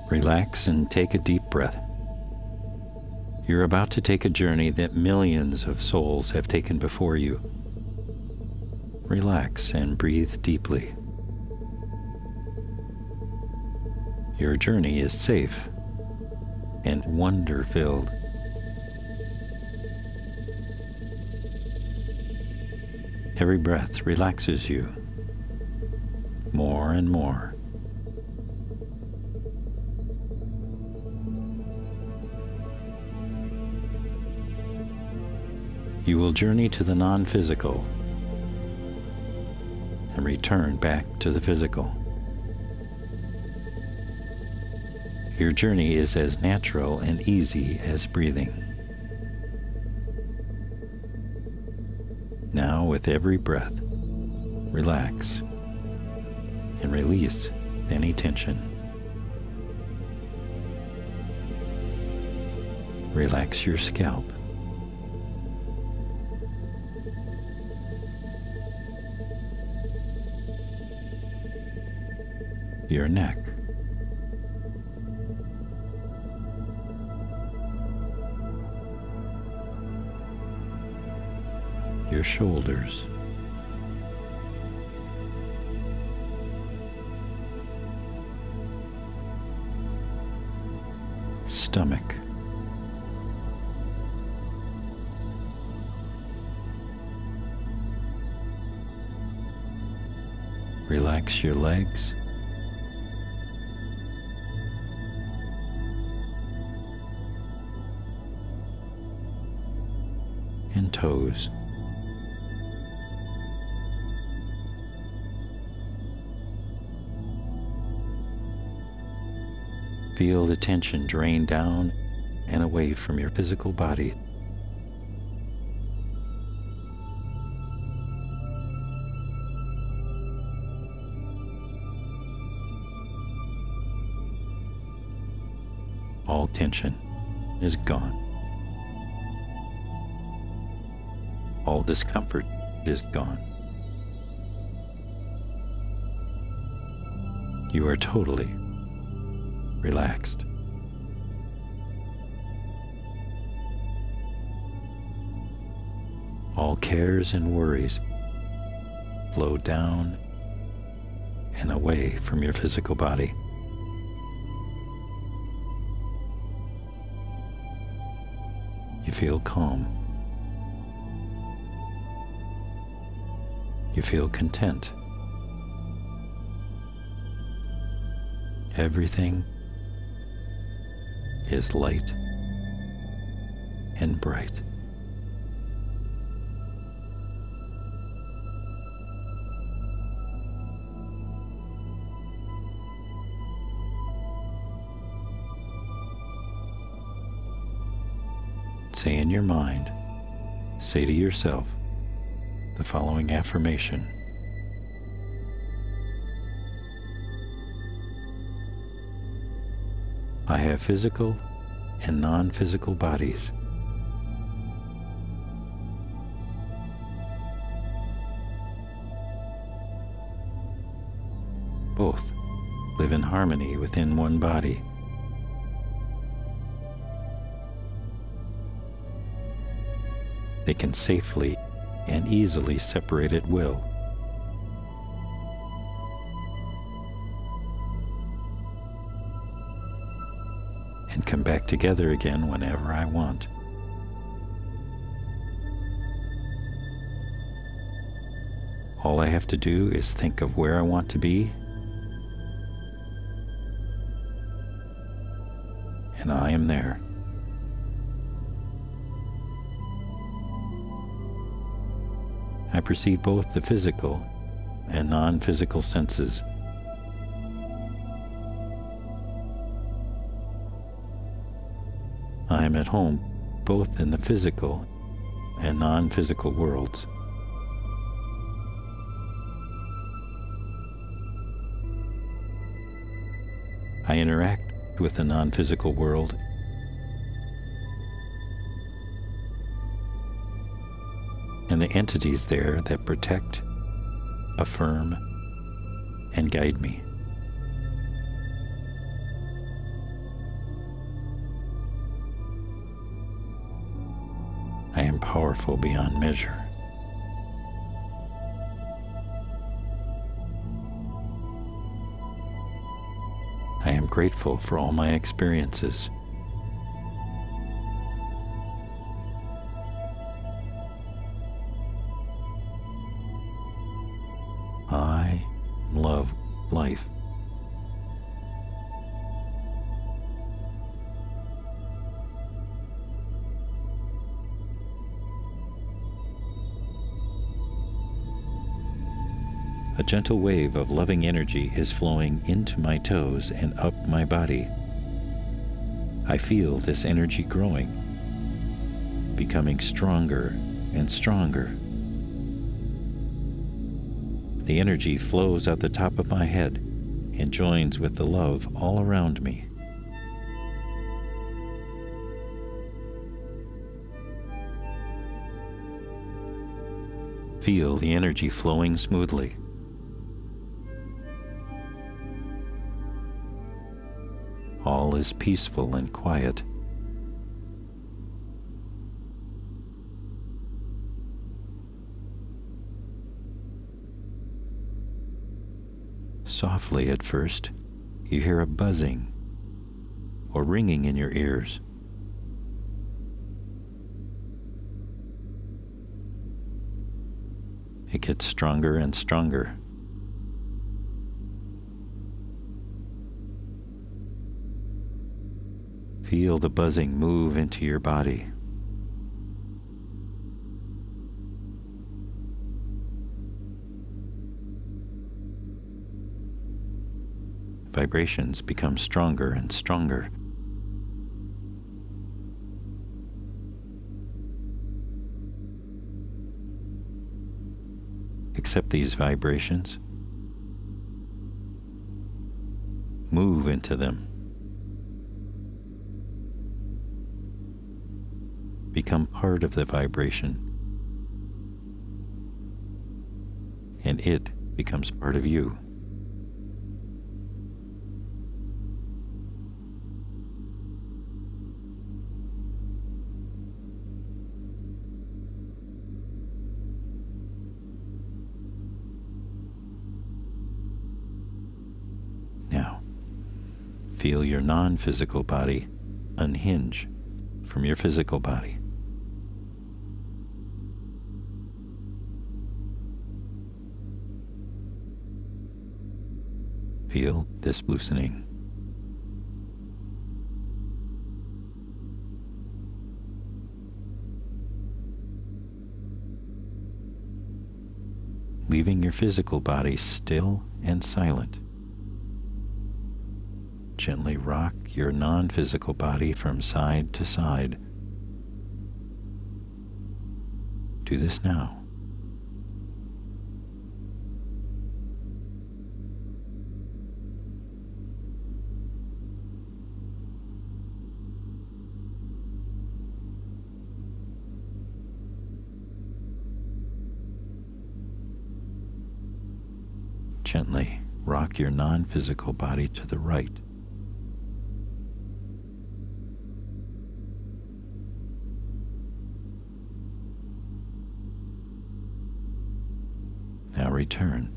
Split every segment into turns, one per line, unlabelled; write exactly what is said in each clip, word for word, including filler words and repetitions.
Relax and take a deep breath. You're about to take a journey that millions of souls have taken before you. Relax and breathe deeply. Your journey is safe and wonder-filled. Every breath relaxes you more and more. You will journey to the non-physical and return back to the physical. Your journey is as natural and easy as breathing. Now, with every breath, relax and release any tension. Relax your scalp. Your neck. Your shoulders. Stomach. Relax your legs. And toes. Feel the tension drain down and away from your physical body. All tension is gone. All discomfort is gone. You are totally relaxed. All cares and worries flow down and away from your physical body. You feel calm. You feel content. Everything is light and bright. Say in your mind, say to yourself the following affirmation. I have physical and non-physical bodies. Both live in harmony within one body. They can safely and easily separate at will. And come back together again whenever I want. All I have to do is think of where I want to be, and I am there. I perceive both the physical and non-physical senses. I am at home both in the physical and non-physical worlds. I interact with the non-physical world and the entities there that protect, affirm, and guide me. powerful beyond measure. I am grateful for all my experiences. I love life. A gentle wave of loving energy is flowing into my toes and up my body. I feel this energy growing, becoming stronger and stronger. The energy flows out the top of my head and joins with the love all around me. Feel the energy flowing smoothly. All is peaceful and quiet. Softly at first, you hear a buzzing or ringing in your ears. It gets stronger and stronger. Feel the buzzing move into your body. Vibrations become stronger and stronger. Accept these vibrations. Move into them. Become part of the vibration, and it becomes part of you. Now, feel your non-physical body unhinge from your physical body. Feel this loosening. Leaving your physical body still and silent. Gently rock your non-physical body from side to side. Do this now. Gently rock your non-physical body to the right. Now return.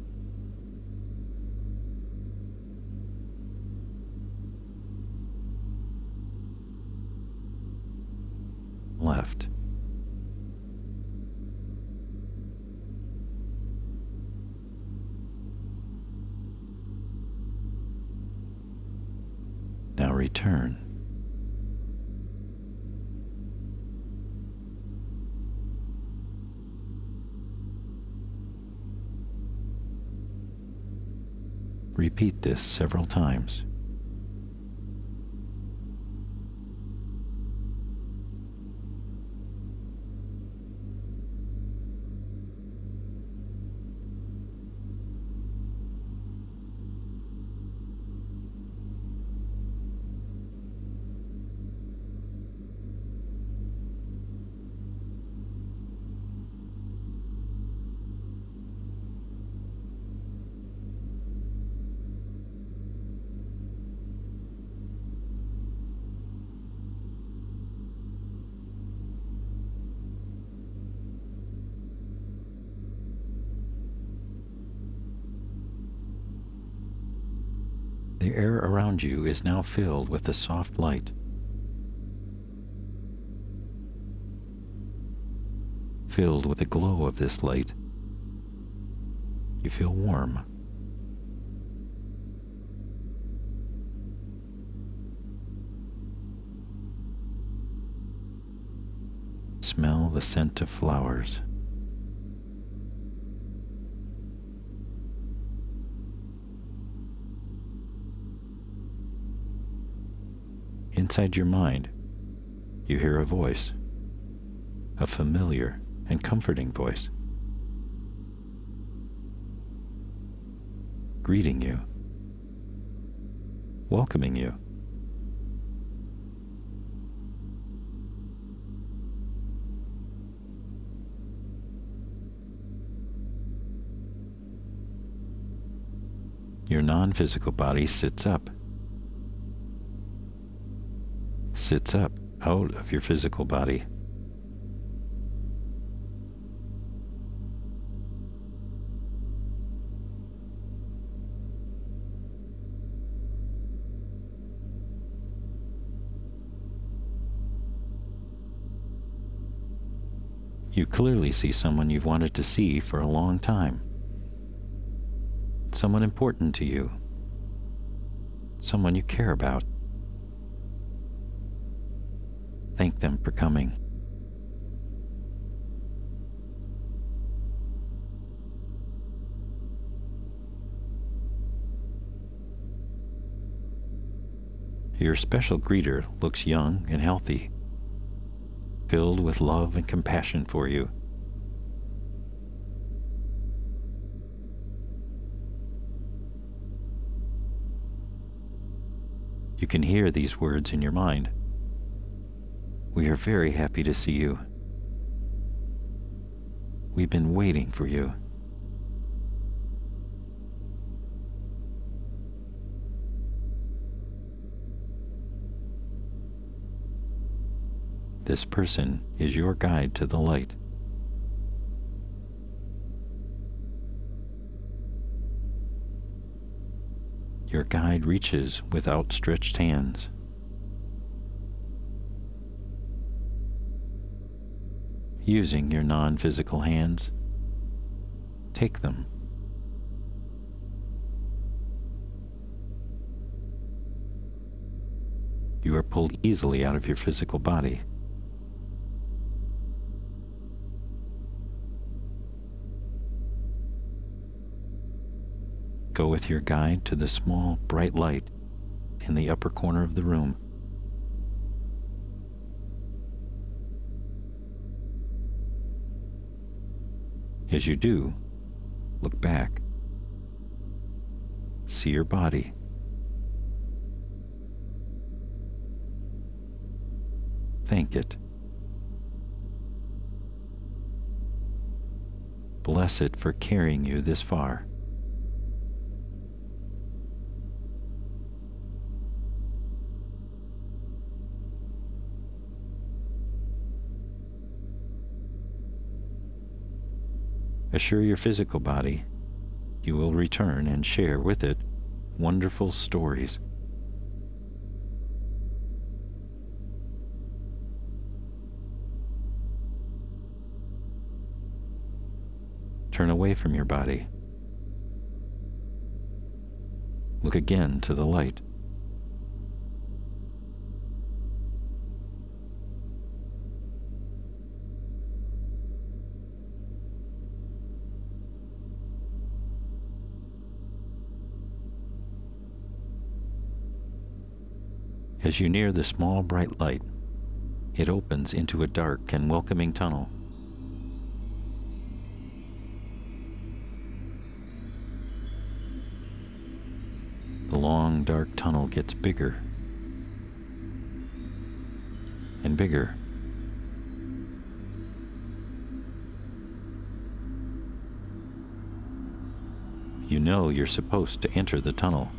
Left. Now return. Repeat this several times. The air around you is now filled with a soft light. Filled with the glow of this light, you feel warm. Smell the scent of flowers. Inside your mind, you hear a voice, a familiar and comforting voice, greeting you, welcoming you. Your non-physical body sits up. Sits up out of your physical body. You clearly see someone you've wanted to see for a long time. Someone important to you. Someone you care about. Thank them for coming. Your special greeter looks young and healthy, filled with love and compassion for you. You can hear these words in your mind. We are very happy to see you. We've been waiting for you. This person is your guide to the light. Your guide reaches with outstretched hands. Using your non-physical hands, take them. You are pulled easily out of your physical body. Go with your guide to the small, bright light in the upper corner of the room. As you do, look back. See your body. Thank it. Bless it for carrying you this far. Assure your physical body you will return and share with it wonderful stories. Turn away from your body. Look again to the light. As you near the small bright light, it opens into a dark and welcoming tunnel. The long, dark tunnel gets bigger and bigger. You know you're supposed to enter the tunnel.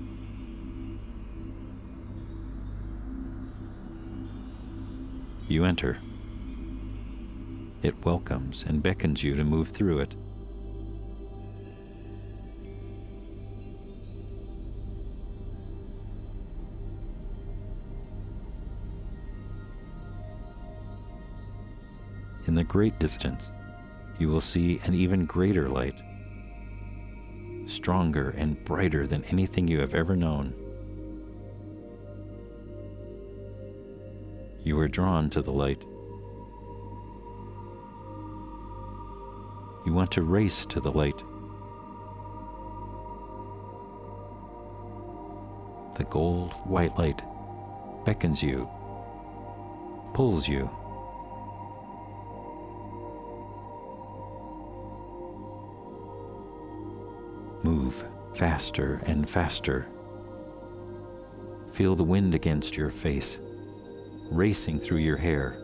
You enter. It welcomes and beckons you to move through it. In the great distance, you will see an even greater light, stronger and brighter than anything you have ever known. You are drawn to the light. You want to race to the light. The gold white light beckons you, pulls you. Move faster and faster. Feel the wind against your face, racing through your hair.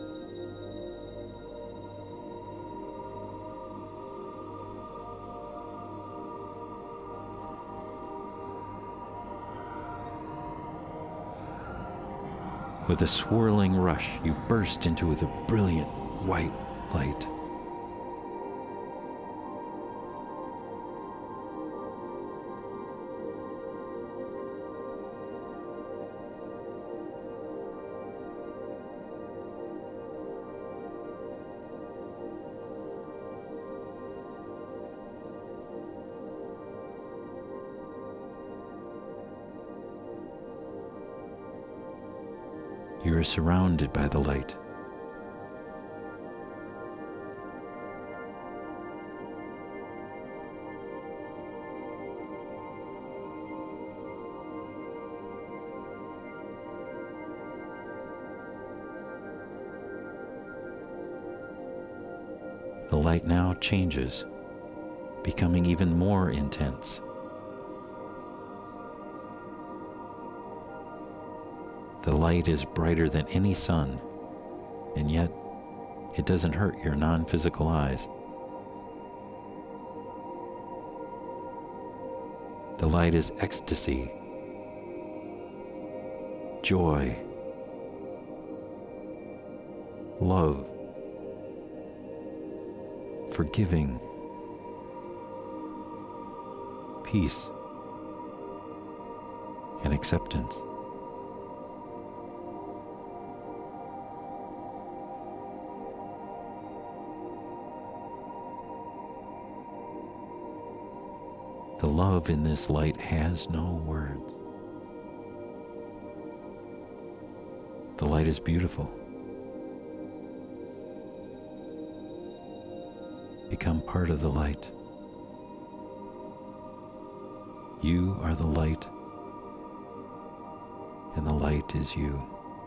With a swirling rush, you burst into the brilliant white light. You are surrounded by the light. The light now changes, becoming even more intense. The light is brighter than any sun, and yet it doesn't hurt your non-physical eyes. The light is ecstasy, joy, love, forgiving, peace, and acceptance. The love in this light has no words. The light is beautiful. Become part of the light. You are the light, and the light is you.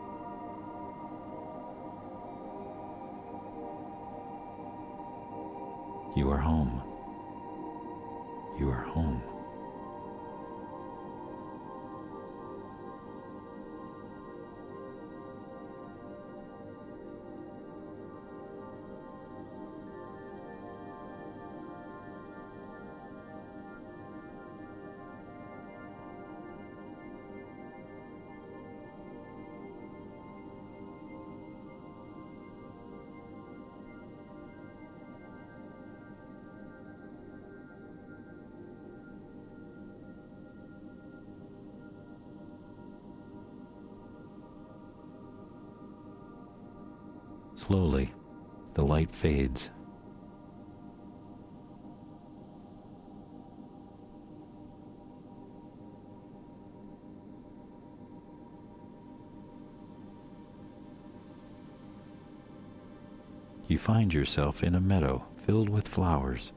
You are home. You are home. Slowly, the light fades. You find yourself in a meadow filled with flowers.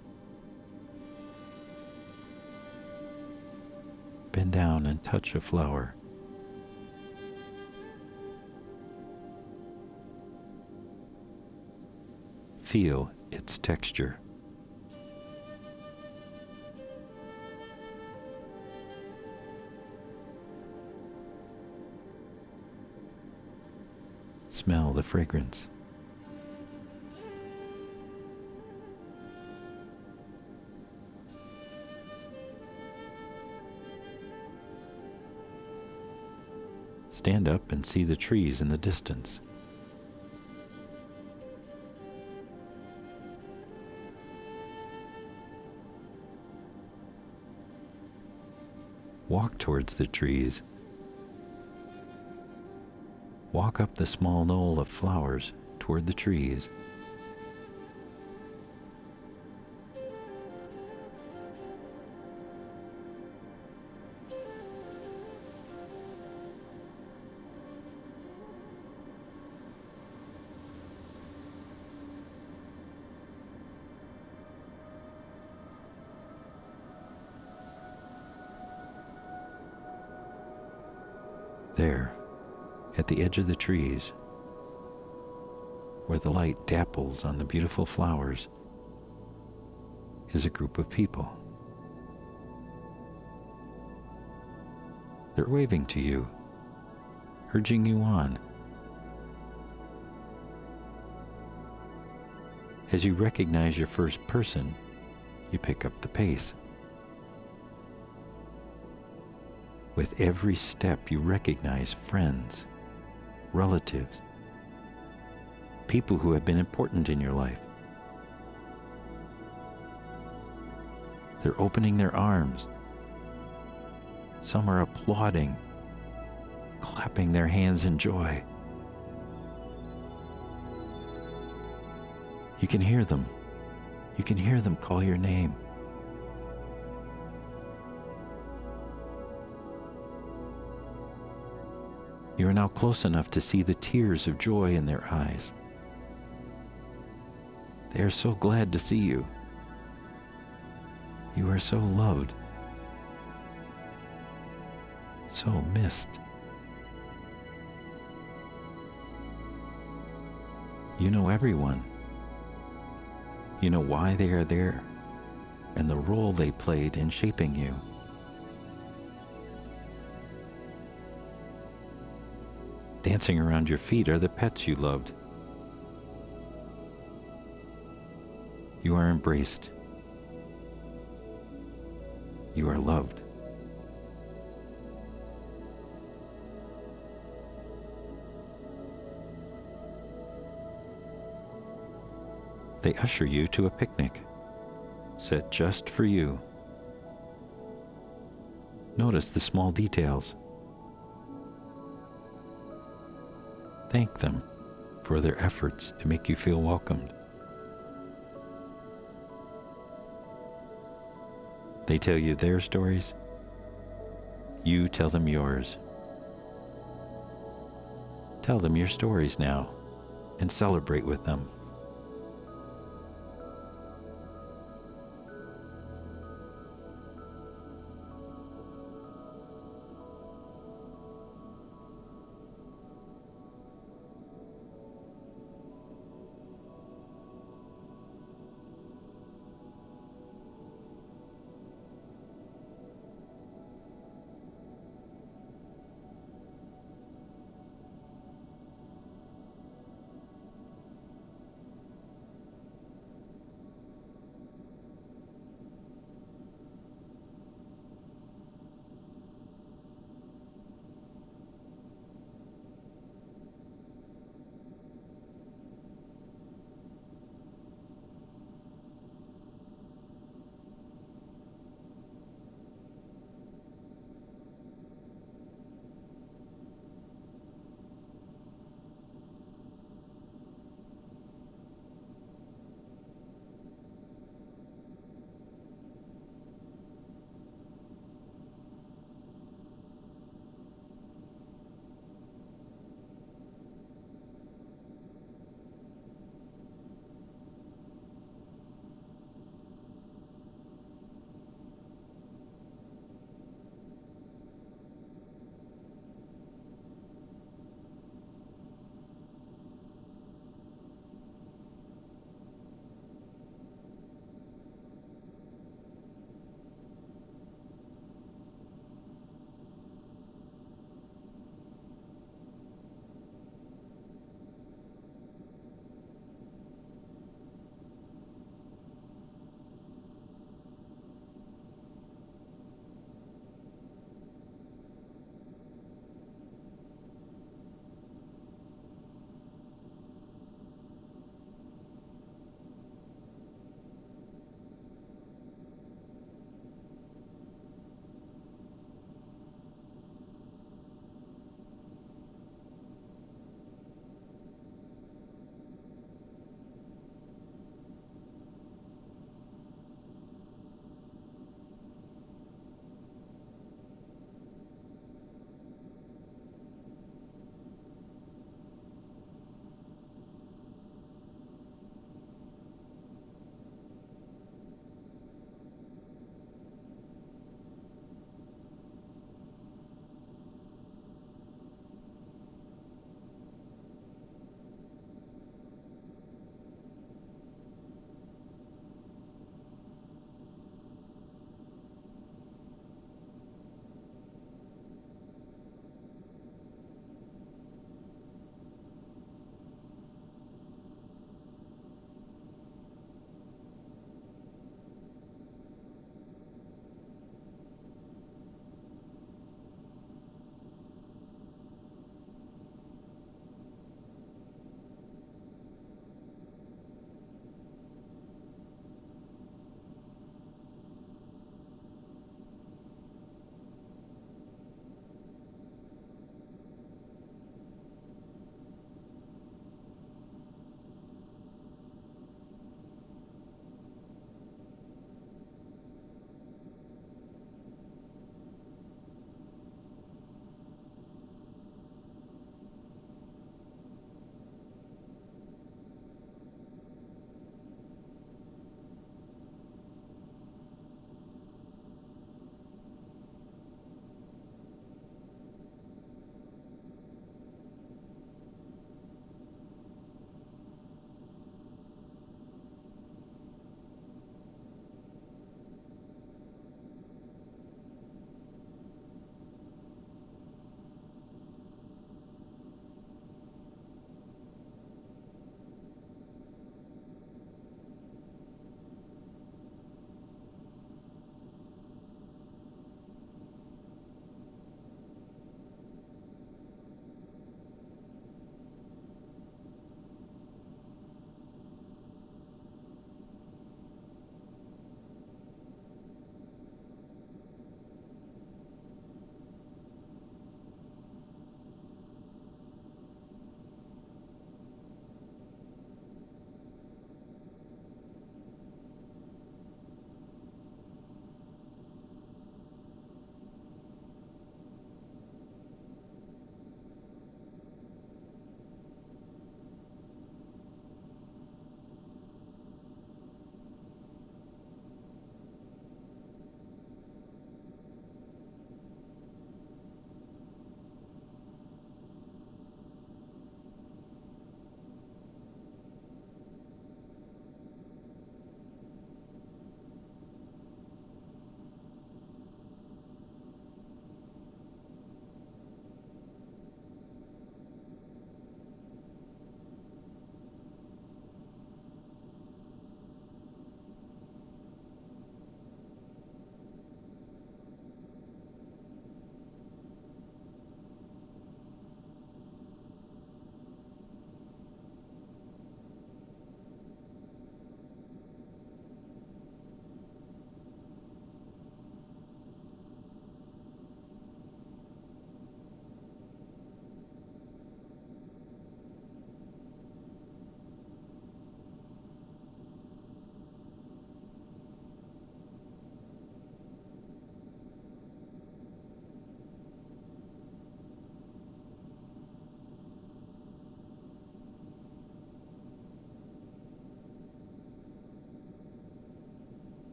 Bend down and touch a flower. Feel its texture. Smell the fragrance. Stand up and see the trees in the distance. Walk towards the trees. Walk up the small knoll of flowers toward the trees. There, at the edge of the trees, where the light dapples on the beautiful flowers, is a group of people. They're waving to you, urging you on. As you recognize your first person, you pick up the pace. With every step, you recognize friends, relatives, people who have been important in your life. They're opening their arms. Some are applauding, clapping their hands in joy. You can hear them. You can hear them call your name. You are now close enough to see the tears of joy in their eyes. They are so glad to see you. You are so loved, so missed. You know everyone. You know why they are there and the role they played in shaping you. Dancing around your feet are the pets you loved. You are embraced. You are loved. They usher you to a picnic, set just for you. Notice the small details. Thank them for their efforts to make you feel welcomed. They tell you their stories. You tell them yours. Tell them your stories now and celebrate with them.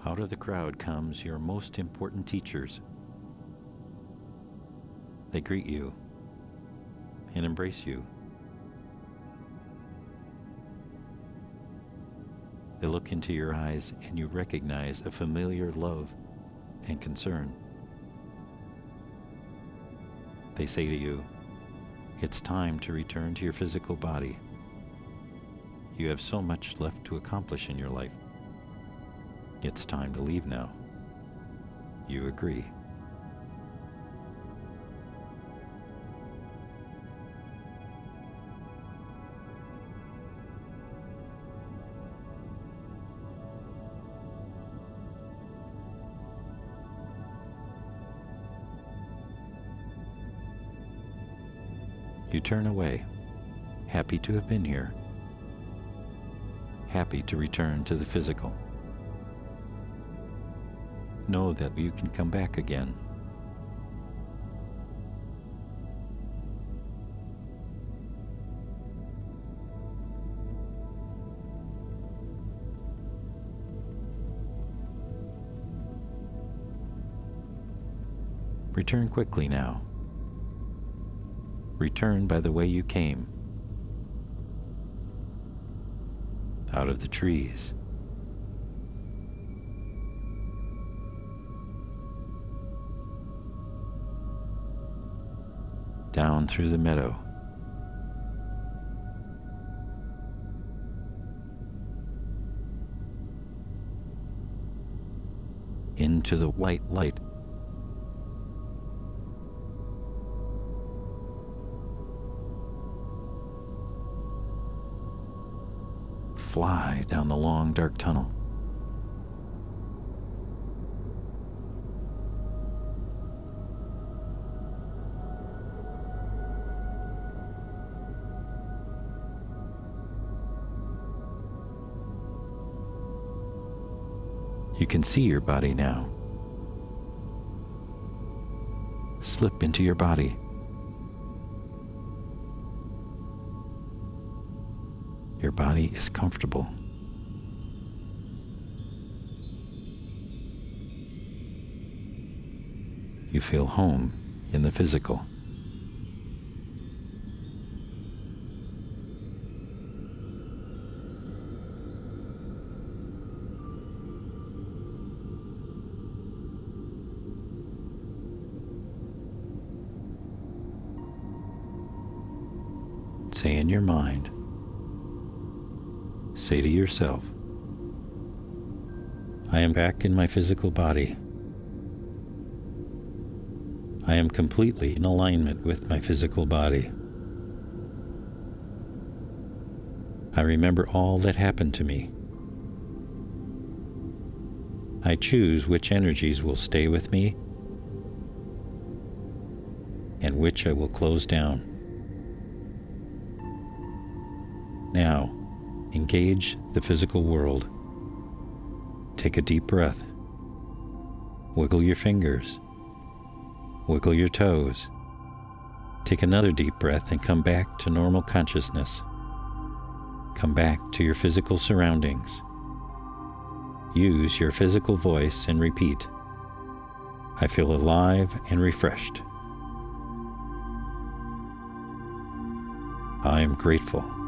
Out of the crowd comes your most important teachers. They greet you and embrace you. They look into your eyes and you recognize a familiar love and concern. They say to you, "It's time to return to your physical body. You have so much left to accomplish in your life. It's time to leave now." You agree. You turn away, happy to have been here, happy to return to the physical. Know that you can come back again. Return quickly now. Return by the way you came, out of the trees, down through the meadow, into the white light. Fly down the long dark tunnel. You can see your body now. Slip into your body. Your body is comfortable. You feel home in the physical. Say in your mind, say to yourself, I am back in my physical body. I am completely in alignment with my physical body. I remember all that happened to me. I choose which energies will stay with me and which I will close down. Now, engage the physical world. Take a deep breath. Wiggle your fingers. Wiggle your toes. Take another deep breath and come back to normal consciousness. Come back to your physical surroundings. Use your physical voice and repeat, I feel alive and refreshed. I am grateful.